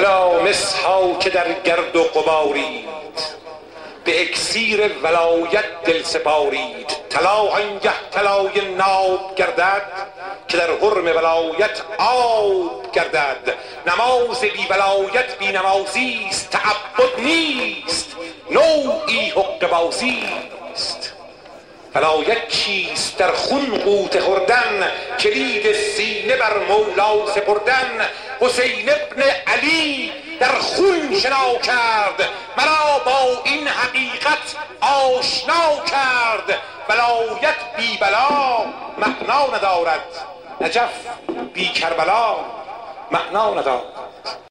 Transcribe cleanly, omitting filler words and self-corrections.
چرا مسها که در گرد و غبارید به اکسیر ولایت دل سپارید. طلا آنگه طلای ناب گردد که در حرم ولایت آب گردد. نماز بی ولایت بی نمازی است، تعبد نیست نوعی حق بازی است. ولایت چیست در خون غوطه خوردن، کلید سینه بر مولا سپردن. حسین ابن علی در خون شنا کرد، مرا با این حقیقت آشنا کرد. ولایت بی بلا معنا ندارد، نجف بی کربلا معنا ندارد.